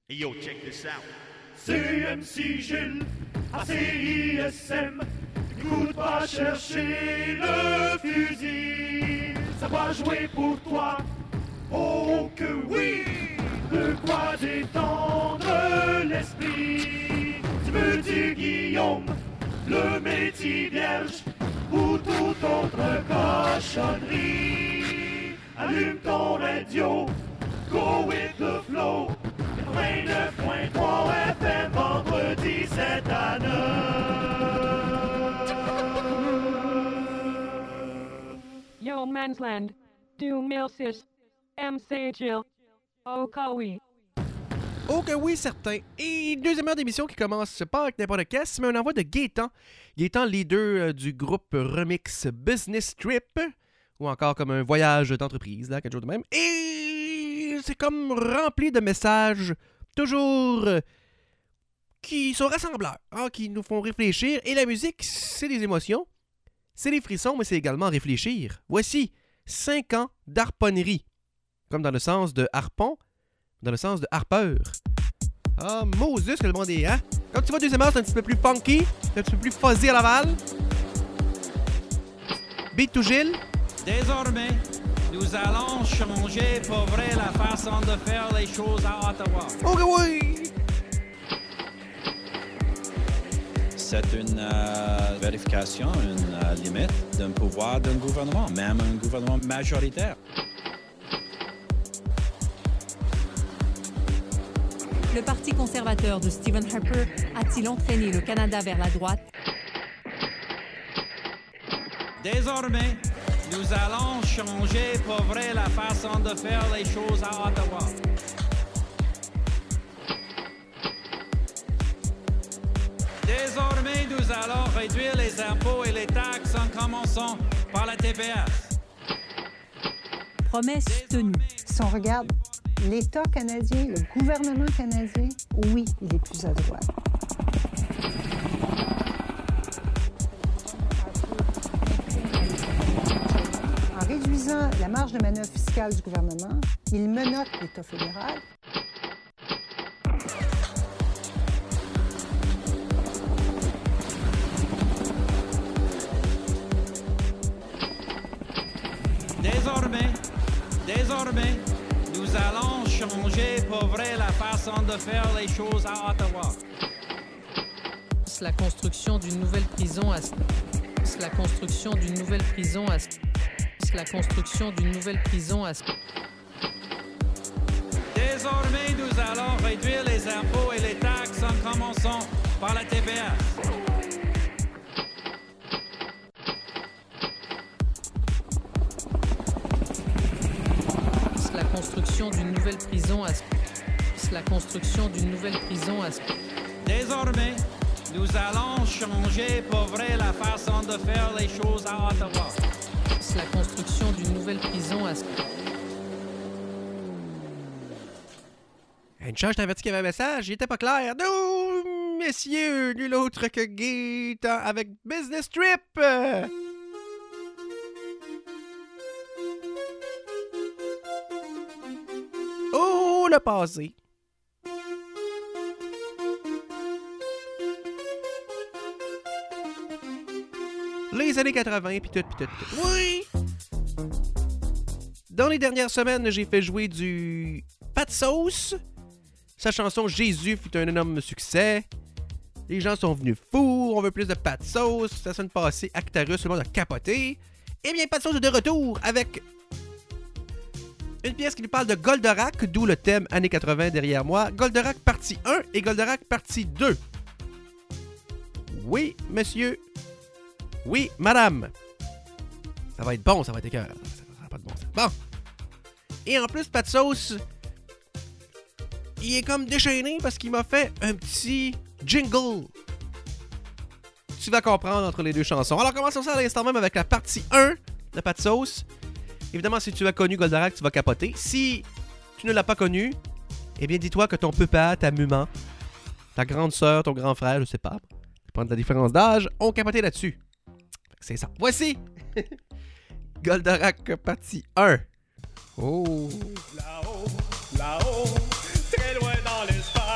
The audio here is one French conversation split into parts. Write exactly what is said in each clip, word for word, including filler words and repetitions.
Yo, check this out. C M C Gilles, A C I S M, n'écoute pas chercher le fusil. Ça va jouer pour toi, oh que oui. De quoi détendre l'esprit. Tu veux du Guillaume, le métier vierge, ou toute autre cochonnerie. Allume ton radio, go with the flow. quatre-vingt-neuf point trois F M, vendredi sept à neuf. Yo Mansland, du mille six, M C Jill, oh que oui. Oh que oui, certain. Et deuxième heure d'émission qui commence pas avec n'importe quest, mais un envoi de Gaétan. Gaétan, leader euh, du groupe remix Business Trip, ou encore comme un voyage d'entreprise, là, quelque chose de même. Et c'est comme rempli de messages toujours euh, qui sont rassembleurs, hein, qui nous font réfléchir. Et la musique, c'est des émotions, c'est des frissons, mais c'est également réfléchir. Voici cinq ans d'harponnerie, comme dans le sens de harpon, dans le sens de harpeur. Ah, Moses, que le monde est, hein? Quand tu vois deuxième heure, c'est un petit peu plus funky, c'est un petit peu plus fuzzy à Laval. Beat to Gilles. Désormais, nous allons changer pour vrai la façon de faire les choses à Ottawa. Ok, oui! C'est une euh, vérification, une euh, limite d'un pouvoir d'un gouvernement, même un gouvernement majoritaire. Le Parti conservateur de Stephen Harper a-t-il entraîné le Canada vers la droite? Désormais, nous allons changer pour vrai la façon de faire les choses à Ottawa. Désormais, nous allons réduire les impôts et les taxes en commençant par la T P S. Promesse tenue. Si on regarde l'État canadien, le gouvernement canadien, oui, il est plus à droite. En réduisant la marge de manœuvre fiscale du gouvernement, il menotte l'État fédéral. Désormais, désormais, nous allons changer pour vrai la façon de faire les choses à Ottawa. La construction d'une nouvelle prison à la construction d'une nouvelle prison à la construction d'une nouvelle prison à Désormais, nous allons réduire les impôts et les taxes en commençant par la T P S. La construction d'une nouvelle prison à la construction d'une nouvelle prison à Désormais, nous allons changer pour vrai la façon de faire les choses à Ottawa. La construction d'une nouvelle prison à Une chance, je t'avertis qu'il y avait un message, il était pas clair. Non, messieurs, nul autre que Gaétan avec Business Trip. Oh, le passé. Les années quatre-vingts, pis tout, pis tout, pis tout. Oui! Dans les dernières semaines, j'ai fait jouer du Pat Sauce. Sa chanson « Jésus » fut un énorme succès. Les gens sont venus fous, on veut plus de Pat Sauce. La semaine passée, Actarus, tout le monde a capoté. Eh bien, Pat Sauce est de retour avec une pièce qui nous parle de Goldorak, d'où le thème années quatre-vingts derrière moi. Goldorak partie un et Goldorak partie deux. Oui, monsieur. Oui, madame. Ça va être bon, ça va être écœurant. Ça n'a pas de bon sens. Bon. Et en plus, Pat Sauce, il est comme déchaîné parce qu'il m'a fait un petit jingle. Tu vas comprendre entre les deux chansons. Alors, commençons ça à l'instant même avec la partie un de Pat Sauce. Évidemment, si tu as connu Goldorak, tu vas capoter. Si tu ne l'as pas connu, eh bien, dis-toi que ton papa, ta maman, ta grande sœur, ton grand frère, je sais pas, dépend de la différence d'âge, ont capoté là-dessus. C'est ça. Voici Goldorak partie un. Oh. Là-haut, là-haut, très loin dans l'espace.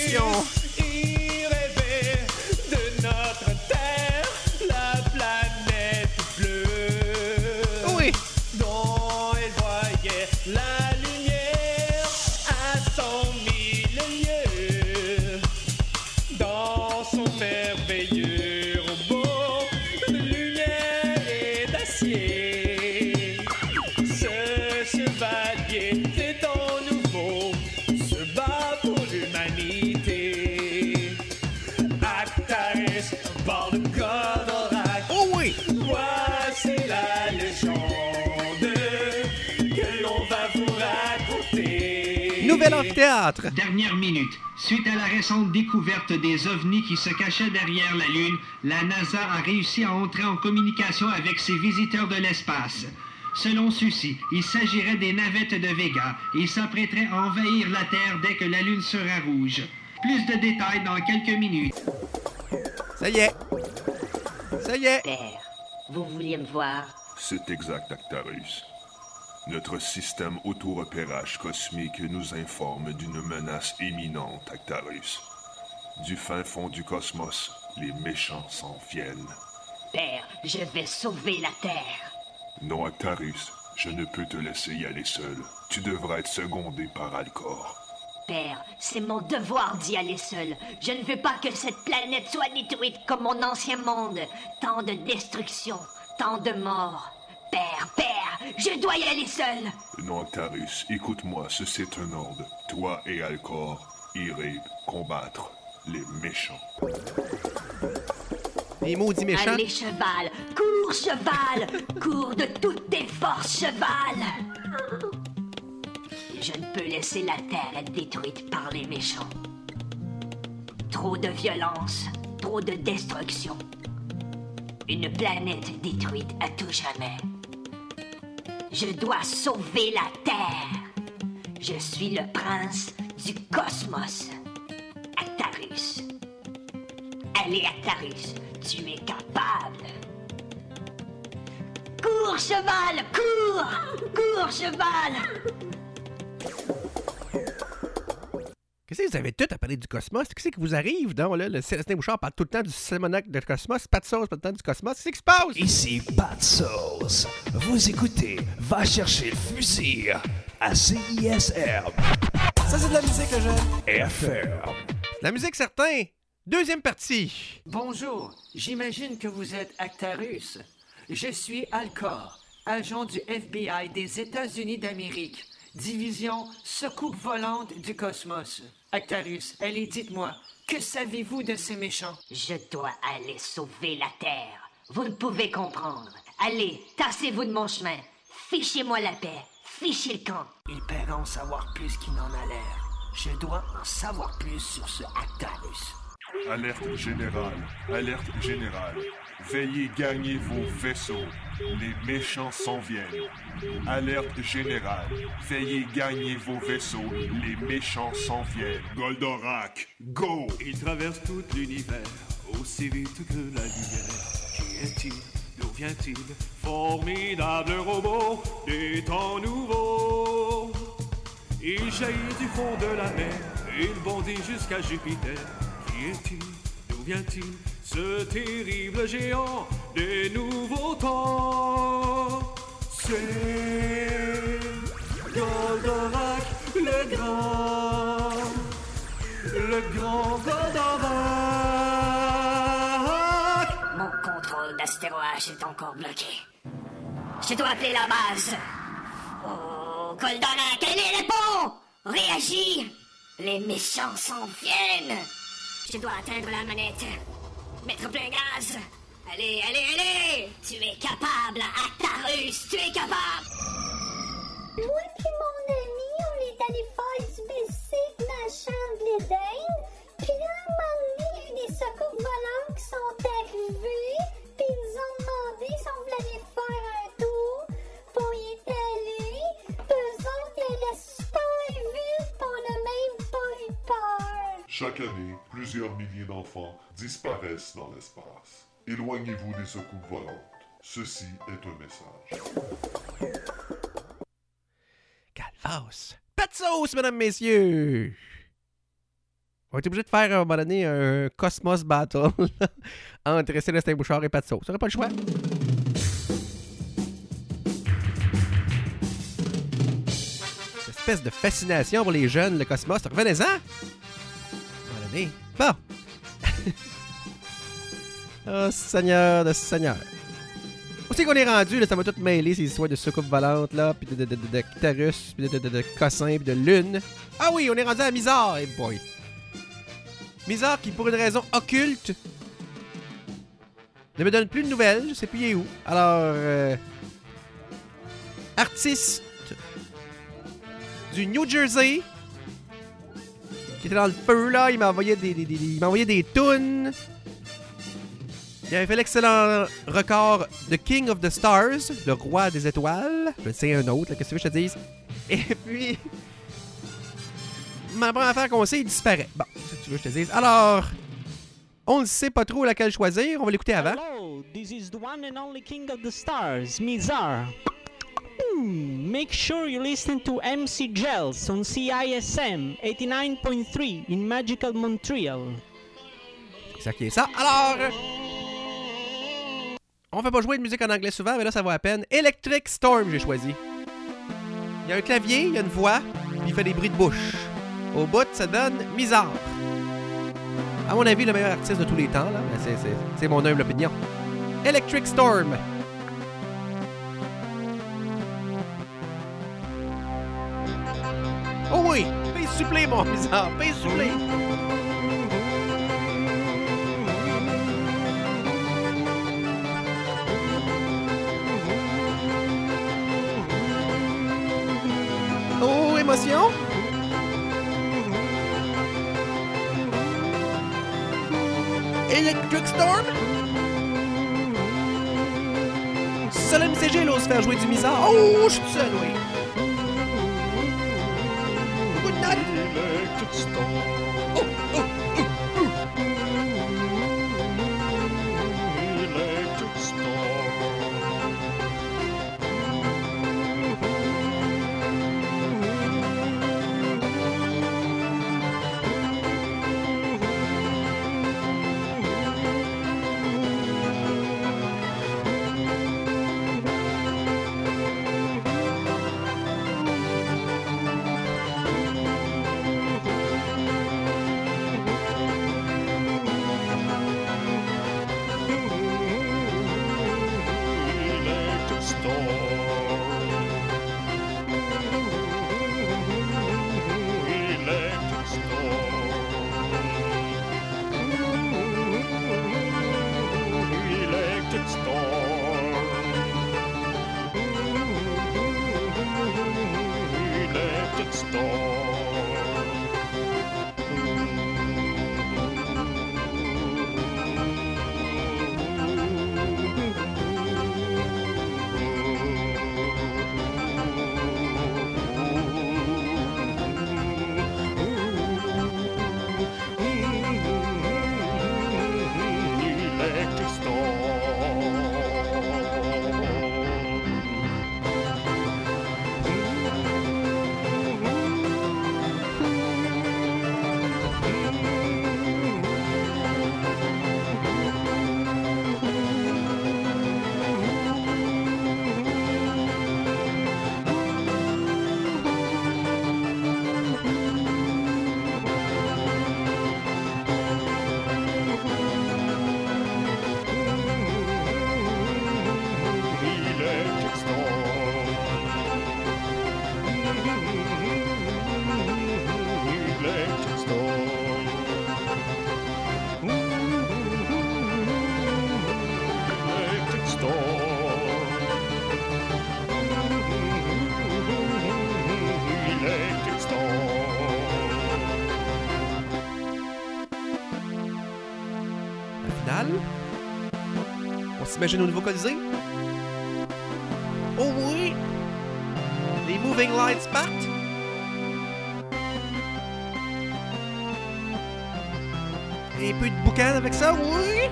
destruction. Il rêvait de notre terre, la planète bleue. Oui. Dont elle voyait la lumière à cent mille lieues. Dans son merveilleux robot de lumière et d'acier. Ce chevalier des temps nouveaux se bat pour l'humanité. Actaris, bord de Goldorak. Oh oui. Voici la légende que l'on va vous raconter. Nouvel amphithéâtre. Dernière minute. Suite à la récente découverte des ovnis qui se cachaient derrière la Lune, la NASA a réussi à entrer en communication avec ses visiteurs de l'espace. Selon ceux-ci, il s'agirait des navettes de Vega et ils s'apprêteraient à envahir la Terre dès que la Lune sera rouge. Plus de détails dans quelques minutes. Ça y est. Ça y est. Père, vous vouliez me voir? C'est exact, Actarus. Notre système auto-repérage cosmique nous informe d'une menace imminente, Actarus. Du fin fond du cosmos, les méchants s'en viennent. Père, je vais sauver la Terre. Non, Actarus, je ne peux te laisser y aller seul. Tu devras être secondé par Alcor. Père, c'est mon devoir d'y aller seul. Je ne veux pas que cette planète soit détruite comme mon ancien monde. Tant de destruction, tant de morts. Père, père, je dois y aller seul. Non, Actarus, écoute-moi, ceci est un ordre. Toi et Alcor irez combattre les méchants. Les maudits méchants. Allez, cheval, cours, cheval, cours de toutes tes forces, cheval. Je ne peux laisser la Terre être détruite par les méchants. Trop de violence, trop de destruction. Une planète détruite à tout jamais. Je dois sauver la Terre. Je suis le prince du cosmos. Actarus. Allez, Actarus, tu es capable. Cours, cheval, cours! Cours, cheval! Qu'est-ce que vous avez tout à parler du cosmos? Qu'est-ce qui vous arrive? Donc, là, le Célestin Bouchard parle tout le temps du Simonac de cosmos, pas de sauce, pas tout le temps du cosmos. Qu'est-ce qui se passe? Ici, pas de sauce. Vous écoutez Va chercher le fusil à C I S R. Ça, c'est de la musique que j'aime. F R. La musique, certain. Deuxième partie. Bonjour, j'imagine que vous êtes Actarus. Je suis Alcor, agent du F B I des États-Unis d'Amérique, division Secoupe volante du cosmos. Actarus, allez, dites-moi, que savez-vous de ces méchants? Je dois aller sauver la Terre. Vous ne pouvez comprendre. Allez, tassez-vous de mon chemin. Fichez-moi la paix. Fichez le camp. Il paiera en savoir plus qu'il n'en a l'air. Je dois en savoir plus sur ce Actarus. Alerte générale, alerte générale. Veillez gagner vos vaisseaux. Les méchants s'en viennent. Alerte générale. Veillez gagner vos vaisseaux. Les méchants s'en viennent. Goldorak, go! Il traverse tout l'univers, aussi vite que la lumière. Qui est-il? D'où vient-il? Formidable robot des temps nouveaux. Il jaillit du fond de la mer, il bondit jusqu'à Jupiter. Qui est-il? D'où vient-il? Ce terrible géant des nouveaux temps. C'est Goldorak le grand, le grand Goldorak. Mon contrôle d'astéroïde est encore bloqué. Je dois appeler la base. Oh, Goldorak, elle est les ponts! Réagis! Les méchants s'en viennent! Je dois atteindre la manette. Mettre plein gaz. Allez, allez, allez! Tu es capable, Actarus! Tu es capable! Moi puis mon ami, on est allé faire du bicycle dans le champ de l'Éden. Puis là, à un moment donné, il y a eu des secours volants qui sont arrivés. Puis ils nous ont demandé si on voulait aller faire un tour. Puis on y est allé. Puis eux autres, ils allaient super vite. Puis on n'a même pas eu peur. Chaque année, plusieurs milliers d'enfants disparaissent dans l'espace. Éloignez-vous des secoupes volantes. Ceci est un message. Calvados. Pas de sauce, mesdames, messieurs! On va être obligé de faire à un moment donné un Cosmos Battle entre Célestin Bouchard et Pat Sauce. Ça n'aurait pas le choix. Cette espèce de fascination pour les jeunes, le Cosmos. Revenez-en! À un moment donné. Bon! Oh, Seigneur de Seigneur! Où c'est qu'on est rendu? Là, ça m'a tout mêlé, ces histoires de soucoupe volante, là, puis de, de, de, de, de Kitarus, puis de, de, de, de Cossin, puis de Lune. Ah oui, on est rendu à Mizar! Hey boy! Mizar qui, pour une raison occulte, ne me donne plus de nouvelles. Je sais plus il est où. Alors, euh, artiste du New Jersey qui était dans le feu, là. Il m'a envoyé des, des, des, il m'a envoyé des tunes. Il avait fait l'excellent record de King of the Stars, le roi des étoiles. Je sais un autre, là, qu'est-ce que tu veux que je te dise? Et puis, ma première affaire qu'on sait, il disparaît. Bon, qu'est-ce que tu veux que je te dise? Alors, on ne sait pas trop laquelle choisir. On va l'écouter avant. Hello, this is the one and only King of the Stars, Mizar. Hmm, make sure you listen to M C Gels on C I S M eighty-nine point three in Magical Montreal. C'est ça qui est ça. Alors, on fait pas jouer de musique en anglais souvent, mais là, ça vaut à peine. Electric Storm, j'ai choisi. Il y a un clavier, il y a une voix, puis il fait des bruits de bouche. Au bout, ça donne Mizar. À mon avis, le meilleur artiste de tous les temps, là. C'est, c'est, c'est mon humble opinion. Electric Storm. Oh oui! Paye supplé, mon Mizar! Paye supplé! Oh, émotion! Electric Storm? Seul M C G, là, se faire jouer du Mizar. Oh, je suis seul, oui! Good night! Electric Storm. Oh, oh, oh, oh. Electric Storm. On s'imagine au nouveau Colisée? Oh oui! Les Moving Lights partent! Et un peu de boucan avec ça, oui!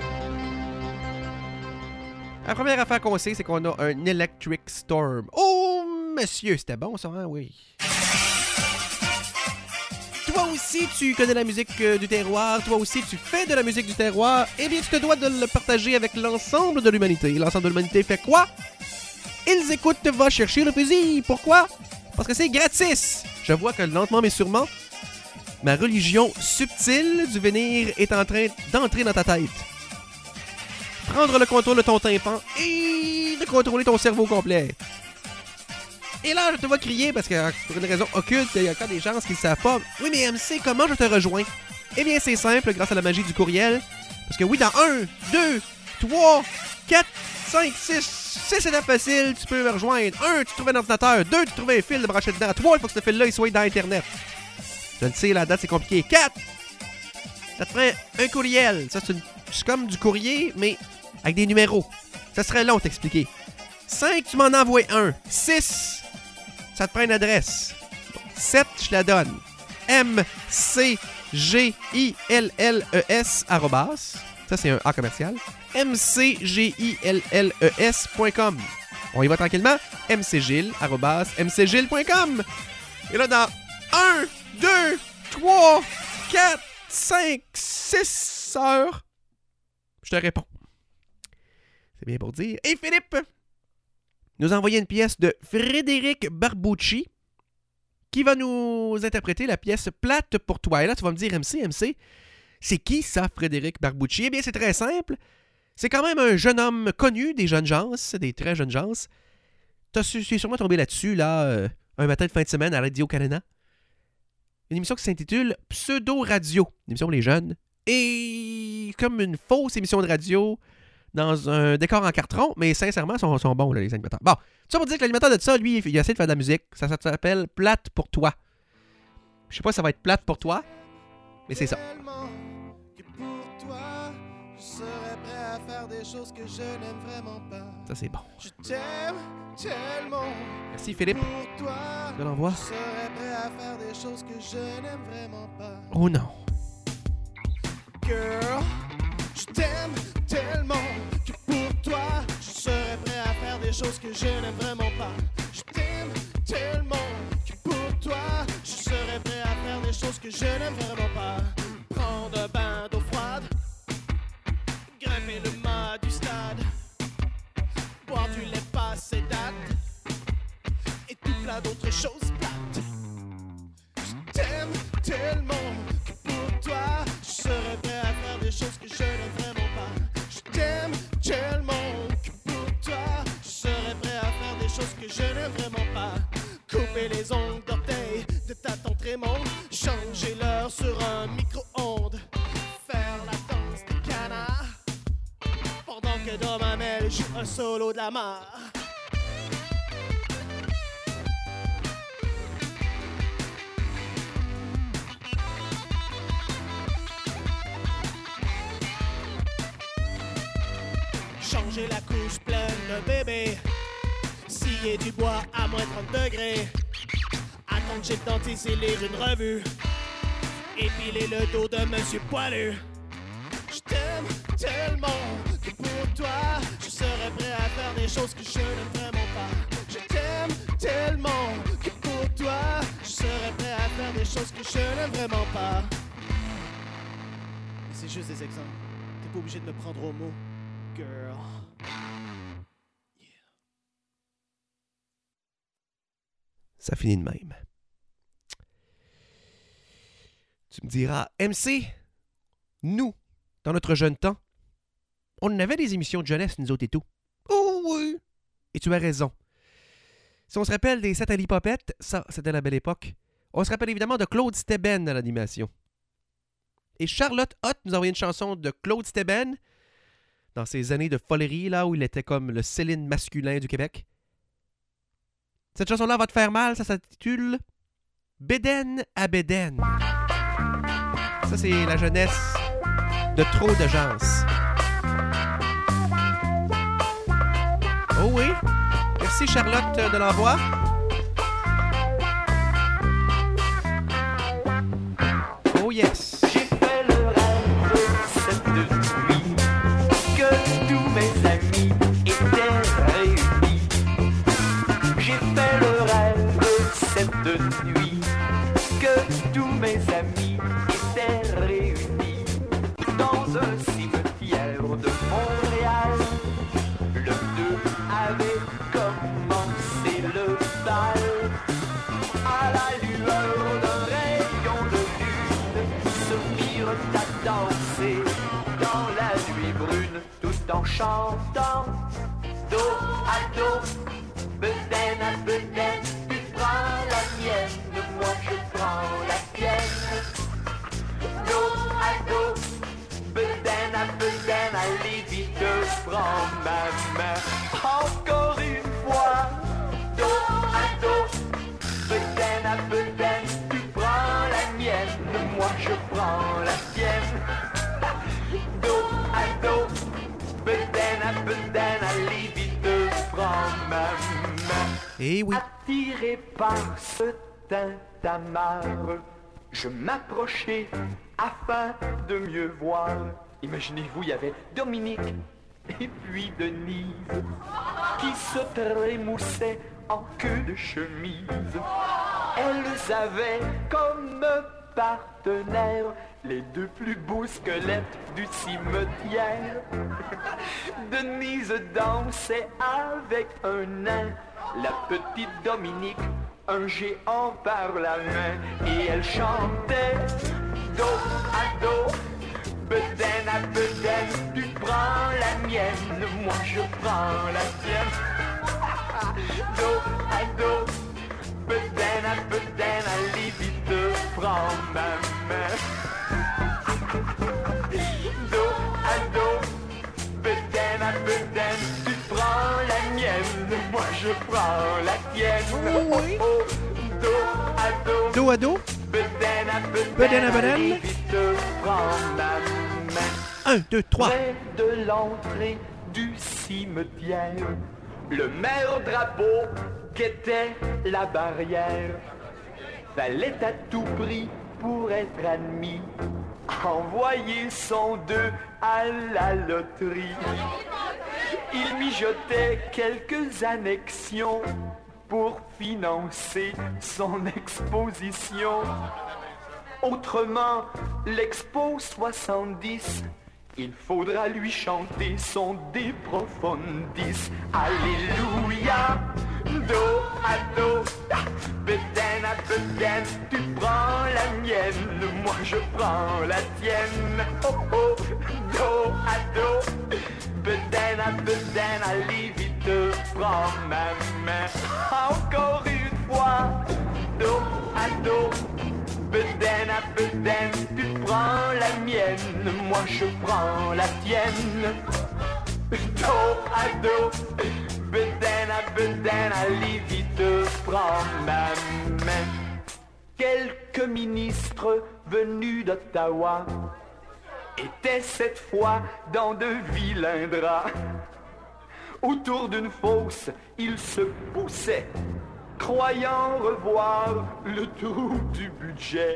La première affaire qu'on sait, c'est qu'on a un Electric Storm. Oh, monsieur, c'était bon ça, hein? Oui. toi aussi tu connais la musique euh, du terroir, toi aussi tu fais de la musique du terroir, eh bien tu te dois de le partager avec l'ensemble de l'humanité. L'ensemble de l'humanité fait quoi? Ils écoutent Va chercher le fusil. Pourquoi? Parce que c'est gratis. Je vois que lentement mais sûrement, ma religion subtile du venir est en train d'entrer dans ta tête. Prendre le contrôle de ton tympan et de contrôler ton cerveau complet. Et là, je te vois crier parce que pour une raison occulte, il y a encore des gens qui ne savent pas. Oui, mais M C, comment je te rejoins? Eh bien, c'est simple, grâce à la magie du courriel. Parce que oui, dans un, deux, trois, quatre, cinq, six, six étapes faciles, tu peux me rejoindre. un, tu trouves un ordinateur. deux, tu trouves un fil de brancher dedans. trois, il faut que ce fil-là il soit dans Internet. Je le sais, la date, c'est compliqué. quatre, ça te prend un courriel. Ça, c'est, une... c'est comme du courrier, mais avec des numéros. Ça serait long de t'expliquer. cinq, tu m'en envoies un. six, ça te prend une adresse. sept, je la donne. M C G I L L E S arrobas. Ça, c'est un A commercial. M C G I L L E S point com. On y va tranquillement. mcgil arrobas mcgil point com. Et là, dans un, deux, trois, quatre, cinq, six heures, je te réponds. C'est bien pour dire. Et Philippe nous a envoyé une pièce de Frédéric Barbucci qui va nous interpréter la pièce Plate pour toi. Et là, tu vas me dire, M C, M C, c'est qui ça, Frédéric Barbucci? Eh bien, c'est très simple. C'est quand même un jeune homme connu des jeunes gens, des très jeunes gens. Tu es sûrement tombé là-dessus, là, euh, un matin de fin de semaine à Radio-Canada. Une émission qui s'intitule Pseudo Radio, une émission pour les jeunes. Et comme une fausse émission de radio dans un décor en carton, mais sincèrement, ils sont, sont bons, là, les animateurs. Bon, ça pour dire que l'animateur de ça, lui, il essaie de faire de la musique. Ça, ça s'appelle Plate pour toi. Je sais pas si ça va être plate pour toi, mais c'est ça. Que pour toi, je serais prêt à faire des choses que je n'aime vraiment pas. Ça, c'est bon. Je t'aime tellement. Merci, Philippe. Pour toi, je l'envoie. Je serais prêt à faire des choses que je n'aime vraiment pas. Oh non. Girl, je t'aime tellement que pour toi, je serais prêt à faire des choses que je n'aime vraiment pas. Je t'aime tellement que pour toi, je serais prêt à faire des choses que je n'aime vraiment pas. Prendre un bain d'eau froide, grimper le mât du stade, boire du lait passé date et tout plein d'autres choses plates. Je t'aime tellement que pour toi, je serais prêt à faire des choses que je n'aime vraiment pas. Je t'aime tellement que pour toi, je serais prêt à faire des choses que je n'aime vraiment pas. Couper les ongles d'orteil de ta tante Raymond, changer l'heure sur un micro-ondes, faire la danse des canards pendant que Dom Hamel joue un solo de la mare. Changer la couche pleine de bébé, scier du bois à moins trente degrés, attendre chez le dentiste et lire une revue, épiler le dos de Monsieur Poilu. Je t'aime tellement que pour toi, je serais prêt à faire des choses que je n'aime vraiment pas. Je t'aime tellement que pour toi, je serais prêt à faire des choses que je n'aime vraiment pas. C'est juste des exemples. T'es pas obligé de me prendre au mot. Girl. Yeah. Ça finit de même. Tu me diras, M C, nous, dans notre jeune temps, on avait des émissions de jeunesse, nous autres et tout. Oh oui! Et tu as raison. Si on se rappelle des sept à l'hypopète, ça, c'était la belle époque. On se rappelle évidemment de Claude Steben à l'animation. Et Charlotte Hott nous a envoyé une chanson de Claude Steben dans ses années de folerie, là, où il était comme le Céline masculin du Québec. Cette chanson-là va te faire mal, ça s'intitule Béden à Béden. Ça, c'est la jeunesse de trop de gens. Oh oui! Merci Charlotte de l'envoi. Oh yes! J'ai fait le rêve cette nuit que tous mes amis étaient réunis. J'ai fait le rêve cette nuit que tous mes amis dans un cimetière de Montréal. Le deux avait commencé le bal. À la lueur d'un rayon de lune, se mirent à danser dans la nuit brune, tout en chantant dos à dos, bedaine à bedaine, tu prends la mienne, moi je prends la tienne. Dos à dos, bedaine à bedaine, allez vite, prends ma main. Encore une fois, dos à dos, bedaine à bedaine, tu prends la mienne, moi je prends la tienne. Dos à dos, bedaine à bedaine, allez vite, prends ma main. Eh oui. Attiré par ce tintamarre, je m'approchais afin de mieux voir. Imaginez-vous, il y avait Dominique et puis Denise qui se trémoussaient en queue de chemise. Elles avaient comme partenaires les deux plus beaux squelettes du cimetière. Denise dansait avec un nain, la petite Dominique un géant par la main, et elle chantait dos à dos, bedaine à bedaine, tu prends la mienne, moi je prends la tienne. Dos à dos, bedaine à bedaine, allez vite, prends ma main. Dos à dos, bedaine à bedaine, tu prends la mienne, moi je prends la tienne. Oh, oui. Oh, oh, dos à dos, Dos à dos, bedaine à bedaine, bedaine à bedaine. allez vite, prends ma main. Un, deux, trois. Près de l'entrée du cimetière, le maire drapeau guettait la barrière. Fallait à tout prix, pour être admis, envoyer son deux à la loterie. Il mijotait quelques annexions pour financer son exposition. Autrement, l'expo soixante-dix, il faudra lui chanter son De Profundis. Alléluia, dos à dos, bedaine à bedaine, tu prends la mienne, moi je prends la tienne. Oh oh, dos à dos, bedaine à bedaine, allez vite, prends ma main. Encore une fois, dos à dos, bedaine à bedaine, tu prends la mienne, moi je prends la tienne. Dos à dos, bedaine à bedaine, allez vite, prends ma main. Quelques ministres venus d'Ottawa étaient cette fois dans de vilains draps. Autour d'une fosse, ils se poussaient, croyant revoir le trou du budget.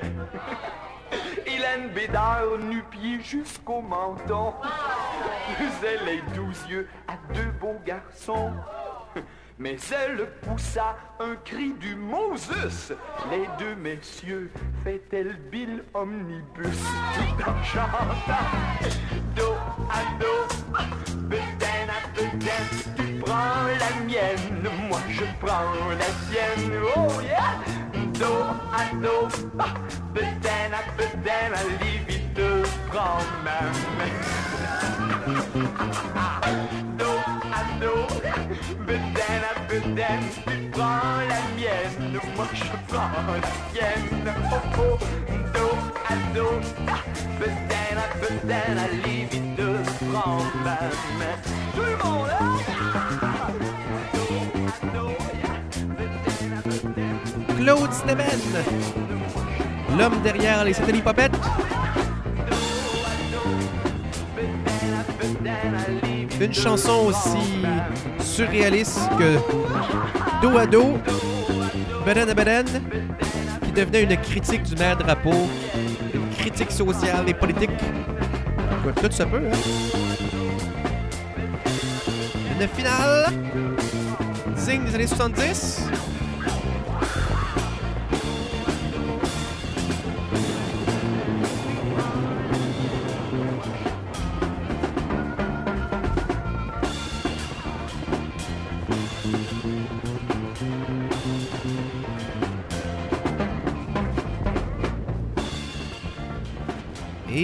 Hélène Bédard, nu-pied jusqu'au menton, faisait les douze yeux à deux beaux garçons. Mais elle poussa un cri du Moses. Les deux messieurs fêtaient le Bill Omnibus, tout en chantant dos à dos, bedaine à bedaine, tu prends la mienne, moi je prends la tienne. Oh yeah! Dos à dos, bedaine à bedaine, allez vite, prends ma main. Dos à dos, bedaine à bedaine, tu prends la mienne, moi je prends la tienne. Oh oh, dos à dos, bedaine à bedaine, allez vite, prends ma main. Tout le monde, hein? Claude Sneven, l'homme derrière les satellites-popettes. Une chanson aussi surréaliste que Dos à dos, bedaine à bedaine, qui devenait une critique du maire Drapeau, une critique sociale et politique. Ouais, tout ça peut, hein? Une finale digne des années soixante-dix.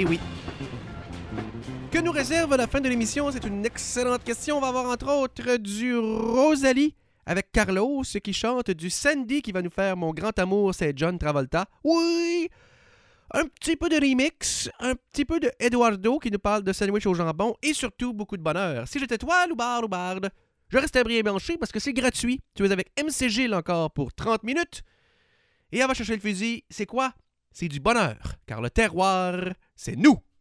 Eh oui. Que nous réserve la fin de l'émission? C'est une excellente question. On va avoir entre autres du Rosalie avec Carlos qui chante, du Sandy qui va nous faire Mon grand amour, c'est John Travolta. Oui! Un petit peu de remix, un petit peu de Eduardo qui nous parle de sandwich au jambon et surtout beaucoup de bonheur. Si j'étais toi, Loubard, Loubarde, je restais brillant branché parce que c'est gratuit. Tu es avec M C Gilles encore pour trente minutes. Et on va chercher le fusil. C'est quoi? C'est du bonheur, car le terroir, c'est nous.